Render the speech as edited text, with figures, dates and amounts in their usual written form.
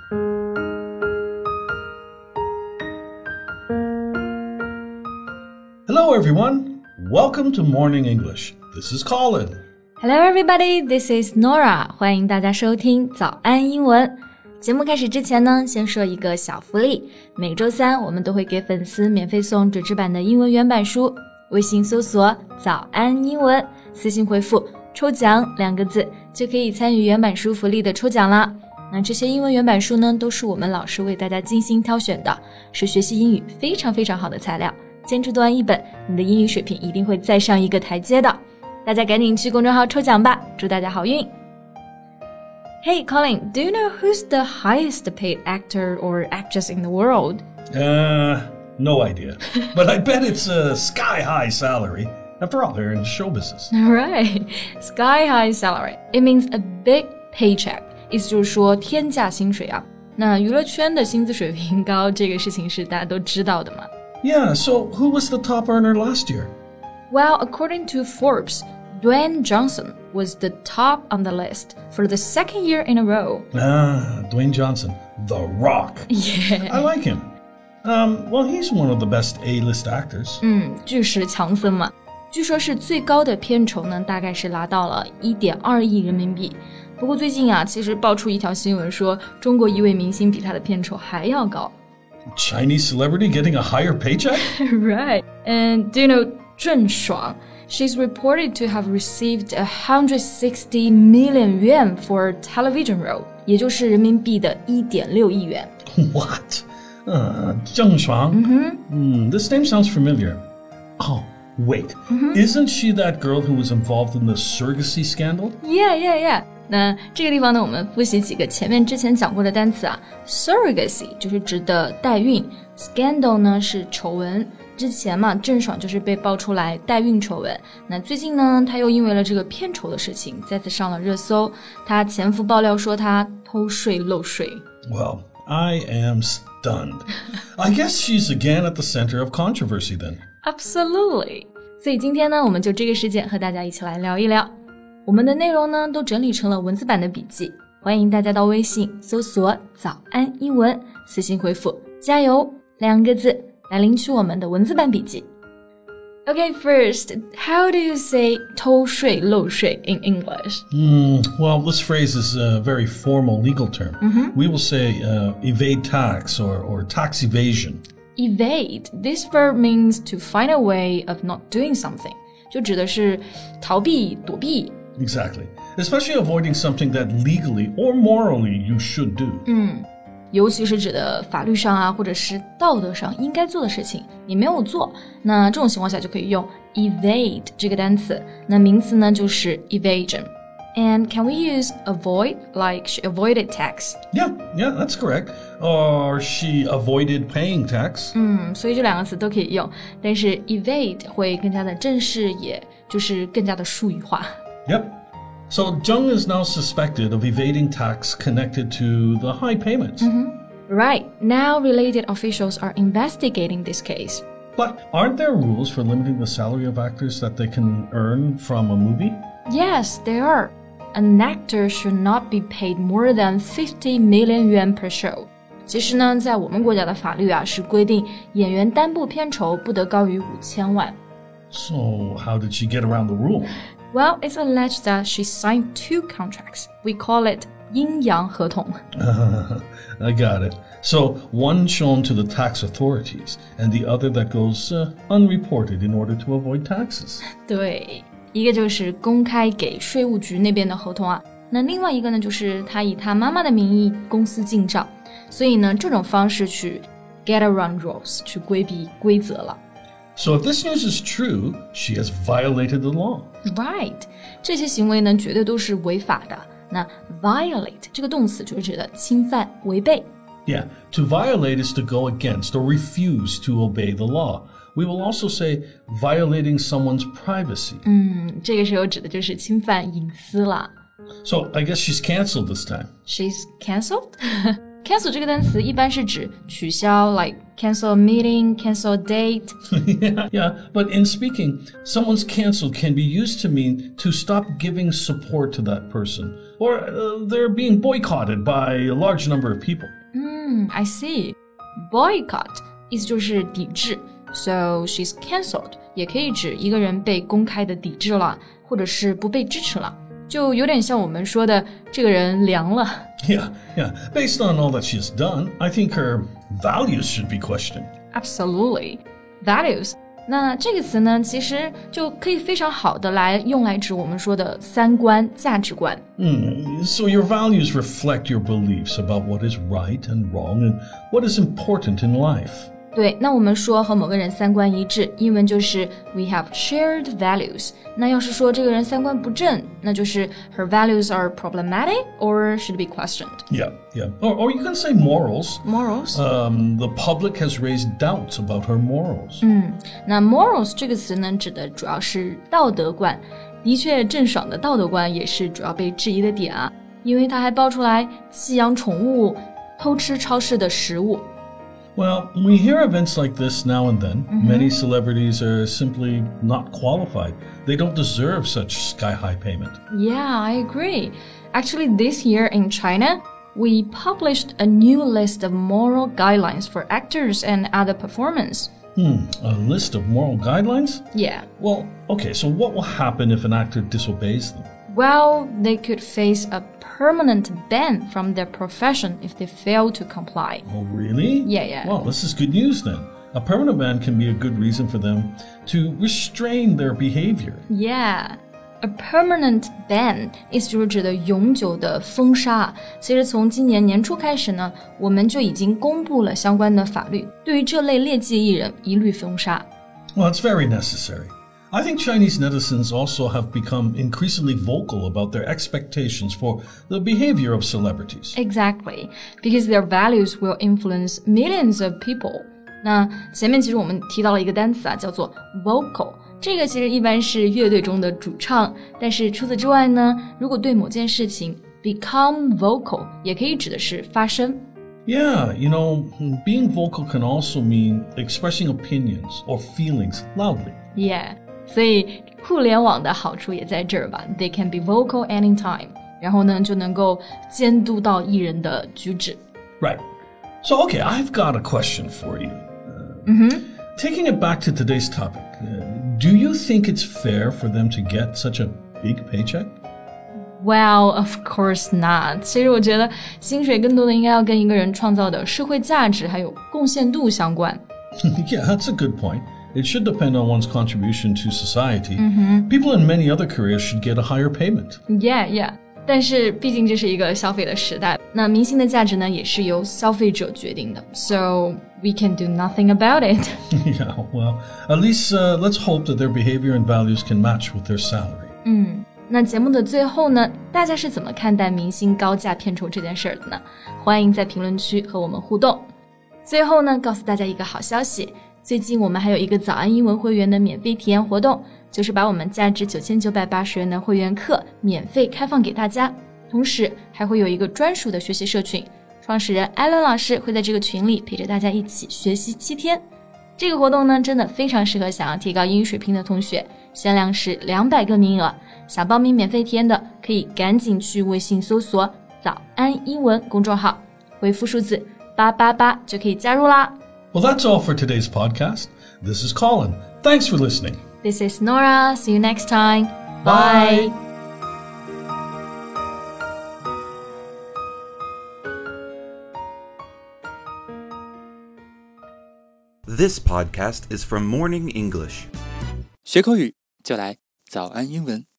Hello, everyone. Welcome to Morning English. This is Colin. Hello, everybody. This is Nora. 欢迎大家收听早安英文。节目开始之前呢，先说一个小福利。每周三我们都会给粉丝免费送纸质版的英文原版书。微信搜索早安英文，私信回复抽奖2个字，就可以参与原版书福利的抽奖啦。那这些英文原版书呢，都是我们老师为大家精心挑选的，是学习英语非常非常好的材料。坚持读完一本，你的英语水平一定会再上一个台阶的。大家赶紧去公众号抽奖吧，祝大家好运。Hey Colin, do you know who's the highest paid actor or actress in the world? No idea. But I bet it's a sky-high salary. After all, they're in show business. Right, sky-high salary. It means a big paycheck. 意思就是说天价薪水啊。那娱乐圈的薪资水平高，这个事情是大家都知道的嘛。 Yeah, so who was the top earner last year? Well, according to Forbes, Dwayne Johnson was the top on the list for the second year in a row. Dwayne Johnson, The Rock. Yeah. I like him. Well, he's one of the best A-list actors. 巨石强森嘛。据说是最高的片酬呢，大概是拿到了1.2亿人民币。不过最近啊，其实爆出一条新闻说，中国一位明星比他的片酬还要高。 Chinese celebrity getting a higher paycheck? Right. And do you know 郑爽? She's reported to have received 160 million yuan for a television role, 也就是人民币的1.6亿元。 What? Zheng Shuang? This name sounds familiar. Oh, wait. Isn't she that girl who was involved in the surrogacy scandal? Yeah. 那这个地方呢，我们复习几个之前讲过的单词啊。Surrogacy 就是指的代孕 ，scandal 呢是丑闻。之前嘛，郑爽就是被爆出来代孕丑闻。那最近呢，她又因为了这个片酬的事情，再次上了热搜。她前夫爆料说她偷税漏税。 Well, I am stunned. I guess she's again at the center of controversy then. Absolutely. 所以今天呢，我们就这个事件和大家一起来聊一聊。我们的内容呢，都整理成了文字版的笔记，欢迎大家到微信搜索早安英文，私信回复加油2个字来领取我们的文字版笔记。Okay, first, how do you say 偷税漏税 in English? Well, this phrase is a very formal legal term. We will say evade tax or tax evasion. Evade. This verb means to find a way of not doing something. 就指的是逃避、躲避。 Exactly. Especially avoiding something that legally or morally you should do. 尤其是指的法律上啊，或者是道德上应该做的事情，你没有做，那这种情况下就可以用 evade 这个单词。那名词呢就是 evasion. And can we use avoid like she avoided tax? Yeah, that's correct. Or she avoided paying tax. 所以这2个词都可以用，但是 evade 会更加的正式，也就是更加的术语化。 Yep. So Zheng is now suspected of evading tax connected to the high payments. Right. Now related officials are investigating this case. But aren't there rules for limiting the salary of actors that they can earn from a movie? Yes, there are. An actor should not be paid more than 50 million yuan per show. 其实呢，在我们国家的法律啊，是规定演员单部片酬不得高于5000万。 So how did she get around the rule? Well, it's alleged that she signed 2 contracts. We call it 阴阳合同。 I got it. So one shown to the tax authorities and the other that goes unreported in order to avoid taxes. 对，一个就是公开给税务局那边的合同啊，那另外一个呢，就是他以他妈妈的名义公司进账，所以呢，这种方式去 get around rules 去规避规则了。 So if this news is true, she has violated the law. Right. 这些行为呢，绝对都是违法的。那 violate 这个动词就是指的侵犯、违背。 Yeah, to violate is to go against or refuse to obey the law. We will also say violating someone's privacy. 这个时候指的就是侵犯隐私了。 So I guess she's canceled this time. She's cancelled? cancel 这个单词一般是指取消 like cancel a meeting, cancel a date. yeah, but in speaking, someone's canceled can be used to mean to stop giving support to that person, or they're being boycotted by a large number of people. I see. Boycott 意思就是抵制 So she's cancelled 也可以指一个人被公开的抵制了，或者是不被支持了，就有点像我们说的这个人凉了。 Yeah. Based on all that she's done, I think her values should be questioned. Absolutely. Values. 那这个词呢，其实就可以非常好的用来指我们说的三观、价值观。 So your values reflect your beliefs about what is right and wrong and what is important in life. 对，那我们说和某个人三观一致，英文就是 we have shared values。那要是说这个人三观不正，那就是 her values are problematic or should be questioned. Yeah. Or you can say morals. Morals. The public has raised doubts about her morals. 那 morals 这个词呢，指的主要是道德观。的确，郑爽的道德观也是主要被质疑的点啊，因为她还爆出来弃养宠物、偷吃超市的食物。 Well, we hear events like this now and then. Many celebrities are simply not qualified. They don't deserve such sky-high payment. Yeah, I agree. Actually, this year in China, we published a new list of moral guidelines for actors and other performers. A list of moral guidelines? Yeah. Well, okay, so what will happen if an actor disobeys them? Well, they could face a permanent ban from their profession if they fail to comply. Oh, really? Yeah. Well, this is good news then. A permanent ban can be a good reason for them to restrain their behavior. Yeah. A permanent ban 意思就是指的永久的封杀。其实从今年年初开始呢，我们就已经公布了相关的法律，对于这类劣迹艺人一律封杀。 Well, it's very necessary. I think Chinese netizens also have become increasingly vocal about their expectations for the behavior of celebrities. Exactly, because their values will influence millions of people. 那前面其实我们提到了一个单词啊，叫做 vocal。这个其实一般是乐队中的主唱，但是除此之外呢，如果对某件事情 become vocal， 也可以指的是发声。 Yeah, being vocal can also mean expressing opinions or feelings loudly. Yeah. 所以互联网的好处也在这儿吧 They can be vocal anytime 然后呢就能够监督到艺人的举止 Right. So, okay, I've got a question for you. Taking it back to today's topic, do you think it's fair for them to get such a big paycheck? Well, of course not. 其实我觉得薪水更多的应该要跟一个人创造的社会价值还有贡献度相关 Yeah, that's a good point.It should depend on one's contribution to society. People in many other careers should get a higher payment. Yeah. 但是毕竟这是一个消费的时代，那明星的价值呢，也是由消费者决定的。So we can do nothing about it. Yeah, well, at least let's hope that their behavior and values can match with their salary. 那节目的最后呢，大家是怎么看待明星高价片酬这件事的呢？欢迎在评论区和我们互动。最后呢，告诉大家一个好消息。最近我们还有一个早安英文会员的免费体验活动，就是把我们价值9980元的会员课免费开放给大家，同时还会有一个专属的学习社群，创始人艾伦老师会在这个群里陪着大家一起学习7天。这个活动呢，真的非常适合想要提高英语水平的同学，限量是200个名额，想报名免费体验的可以赶紧去微信搜索早安英文公众号，回复数字888就可以加入啦。 Well, that's all for today's podcast. This is Colin. Thanks for listening. This is Nora. See you next time. Bye. This podcast is from Morning English. 学口语就来早安英文。